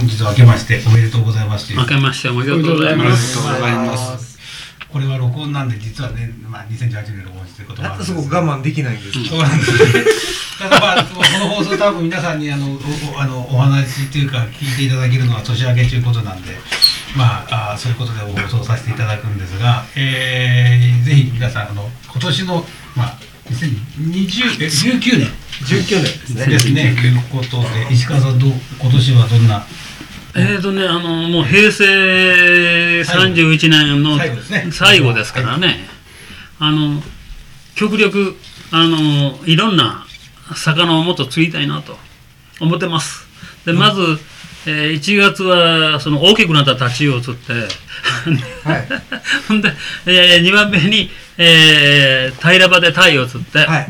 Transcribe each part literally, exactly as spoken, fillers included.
本日は明けましておめでとうございますという。 明けましておめでとうございます。 おめでとうございます。 これは録音なんで実はね、まあ、にせんじゅうはちねんの録音ということもあるんですそこ我慢できないんです。 そうなんですね。ただまあこの放送多分皆さんにあの お, あのお話というか聞いていただけるのは年明けということなんで、まあ、あそういうことで放送させていただくんですが、えー、ぜひ皆さんあの今年のまあにせんにじゅうきゅうねんじゅうきゅうねんですね。 ですね。ということで石川さんどう今年はどんな。 えーとね、あのもう平成さんじゅういちねんの最後ですからね、あの極力あのいろんな魚をもっと釣りたいなと思ってます。でまず、えー、いちがつはその大きくなったタチウオを釣ってほんで、えー、にばんめに、えー、平場でタイを釣って、はい、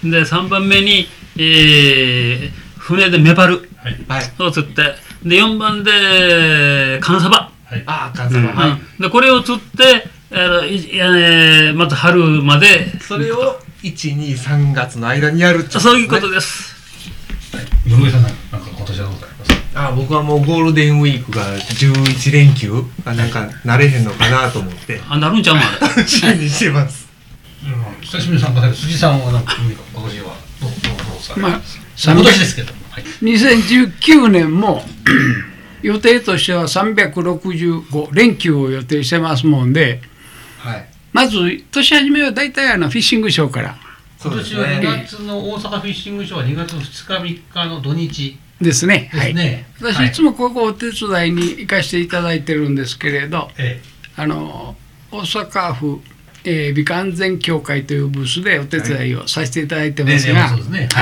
でさんばんめに、えー、船でメバルを釣って、でよんばんでカンサバ、 はい、ああカンサバ、うんはい、 でこれを釣って、えーえー、まず春までそれをいち、に、さんがつの間にやるってことですね。 そういうことです。 室井さんなんか今年はどうされますか？ あ僕はもうゴールデンウィークがじゅういちれんきゅうがなんか慣れへんのかなと思ってあなるんちゃうもんあれ楽しみにしてます。 久しぶりに参加される辻さんはなんか今年はどうどうどうされますか？まあ、今年ですけども、はい、 にせんじゅうきゅうねんも予定としてはさんびゃくろくじゅうごれんきゅうを予定してますもんで、はい、まず年始めは大体あのフィッシングショーから今年はにがつの大阪フィッシングショーはにがつふつかみっかの土日ですね。 ですね。 はい、私、はい、いつもここお手伝いに行かせていただいてるんですけれど、ええ、あの大阪府、えー、美観安全協会というブースでお手伝いをさせていただいてますが、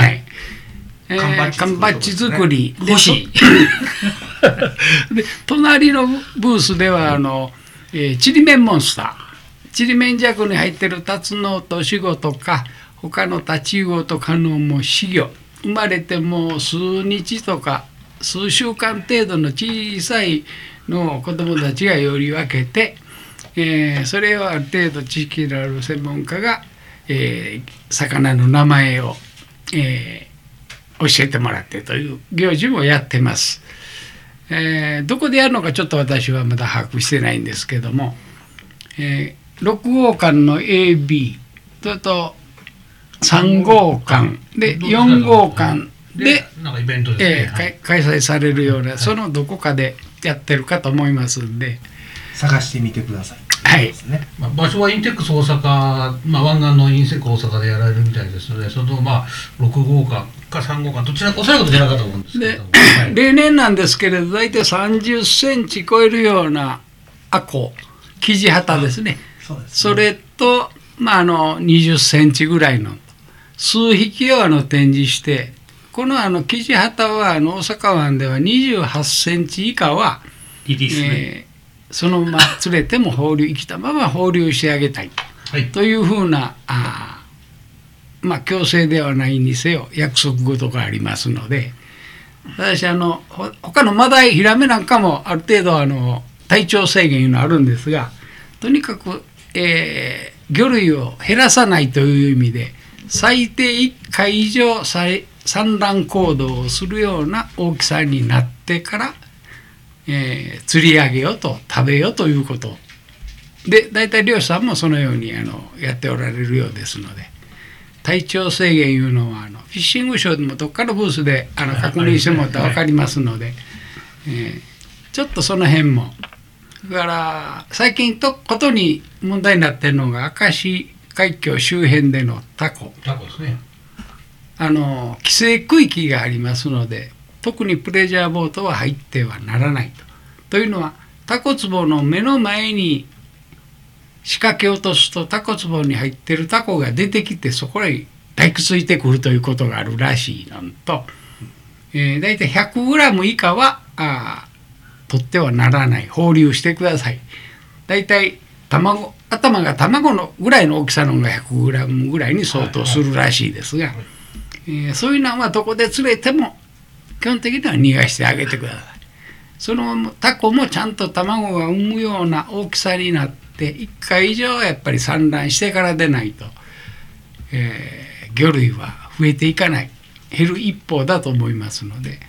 缶バッジ作り欲しいで隣のブースではあの、えー、ちりめんモンスターちりめんじゃくに入ってるタツノオトシゴとか他のタチウオとかのもう稚魚生まれてもう数日とか数週間程度の小さいのを子どもたちがより分けて、えー、それをある程度知識のある専門家が、えー、魚の名前を、えー教えてもらってという行事もやってます、えー、どこでやるのかちょっと私はまだ把握してないんですけども、えー、ろくごうかんの エービー それとさんごうかんでよんごうかんで開催されるような、はい、そのどこかでやってるかと思いますんで探してみてください。 はい、 ねまあ、場所はインテックス大阪、まあ、湾岸のインセック大阪でやられるみたいですのでそのまあろくごうかんかさんごうかんどちらかおそらくどちらかと思うんですけども、 はい、例年なんですけれど大体さんじゅっセンチ超えるようなアコキジハタですね。そうですね。それと、まあ、あのにじゅっセンチぐらいの数匹をあの展示してこのあのキジハタはあの大阪湾ではにじゅうはちセンチ以下はリリースね、えーそのまま釣れても放流生きたまま放流してあげたい、はい、というふうなあまあ強制ではないにせよ約束事がありますので私あの他のマダイヒラメなんかもある程度あの体長制限いうのあるんですがとにかく、えー、魚類を減らさないという意味で最低いっかい以上産卵行動をするような大きさになってからえー、釣り上げようと食べようということで大体漁師さんもそのようにあのやっておられるようですので体長制限いうのはあのフィッシングショーでもどっかのブースであの確認してもらったら分かりますので、えー、ちょっとその辺もだから最近とことに問題になっているのが明石海峡周辺でのタコタコですね。 あの規制区域がありますので特にプレジャーボートは入ってはならないと。というのはタコ壺の目の前に仕掛け落とすとタコ壺に入ってるタコが出てきてそこへ抱きついてくるということがあるらしいのと、えー、だいたい ひゃくグラム 以下はあ取ってはならない放流してください。だいたい卵頭が卵のぐらいの大きさのが ひゃくグラム ぐらいに相当するらしいですが、えー、そういうのはどこで釣れても基本的には逃がしてあげてください。そのタコもちゃんと卵が産むような大きさになっていっかい以上はやっぱり産卵してからでないと、えー、魚類は増えていかない減る一方だと思いますので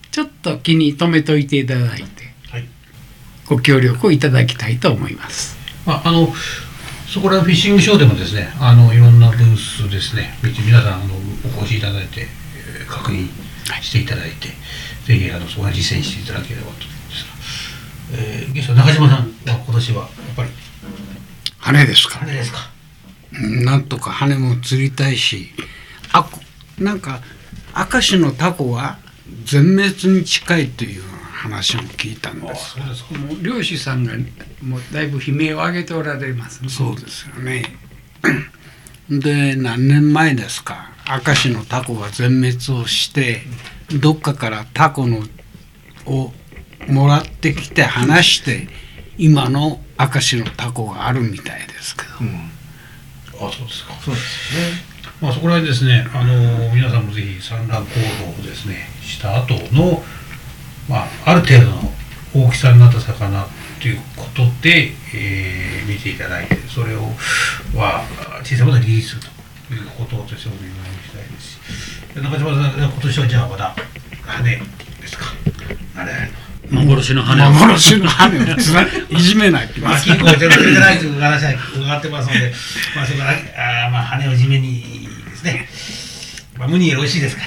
ちょっと気に留めといていただいて、 はい、ご協力をいただきたいと思います。 まあ、あのそこらフィッシングショーでもですね、あのいろんなブースですね、皆さんあのお越しいただいて、えー、確認していただいて、はい、ぜひあのそこは実践していただければと思いますが、えー、ゲスト中島さんは今年はやっぱり羽ですか。 羽ですか。 なんとか羽も釣りたいし、あなんか明石のタコは全滅に近いという話も聞いたんです。 そうですか。 もう漁師さんがもうだいぶ悲鳴を上げておられますね。そうですよね。で何年前ですか、明石のタコが全滅をしてどっかからタコのをもらってきて離して今の明石のタコがあるみたいですけど、うん、 あそうですか。そうですね。まあそこら辺ですね、あの皆さんもぜひ産卵行動をですねした後の、まあ、ある程度の大きさになった魚ということで、えー、見ていただいて、それをは小さいものをリリースするということとしてお願いしたいですし、中島さん今年はじゃあまだ羽ですか。あれ幻の羽を幻の羽をいじめないってまあ金庫を全然出てないという話は伺ってますので、まあそこはあまあ羽をいじめにですね、まあムニエル美味しいですから。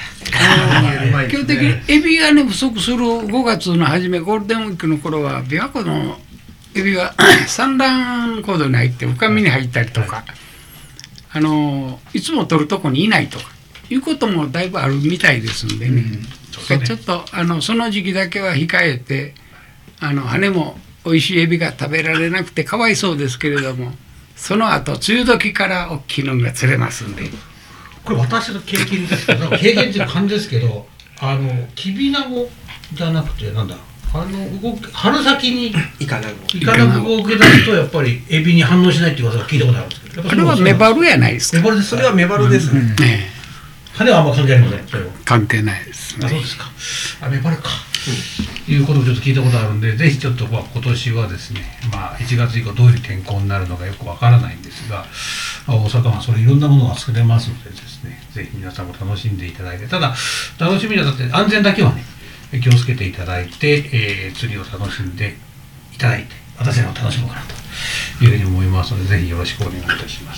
基本的にエビがね不足するごがつの初めゴールデンウィークの頃は琵琶湖のエビが産卵行動に入って深みに入ったりとか、はい、あのいつも取るとこにいないとかいうこともだいぶあるみたいですんでね、うん、ちょっとあのその時期だけは控えて、あの羽も美味しいエビが食べられなくてかわいそうですけれども、その後梅雨時から大きいのが釣れますんで。 これ私の経験ですけど、経験っていう感じですけど、あのきびなごじゃなくてなんだ、あの動き春先にイカナゴイカナゴを受け出すとやっぱりエビに反応しないっていう噂を聞いたことあるんですけど、 あれはメバルやないですか。 メバルですか。 それはメバルですね。うんうん、ね羽はあんま関係ありません。それは関係ないですね。 あ、そうですか。あ、メバルか、うん、いうことをちょっと聞いたことあるんで、ぜひちょっとまあ今年はですね、まあいちがつ以降どういう天候になるのかよくわからないんですが、大阪はそれいろんなものが作れますのでですね、ぜひ皆さんも楽しんでいただいて、ただ楽しみにあたって安全だけはね気をつけていただいて、えー、釣りを楽しんでいただいて、私らも楽しもうかなというふうに思いますので、ぜひよろしくお願いいたします。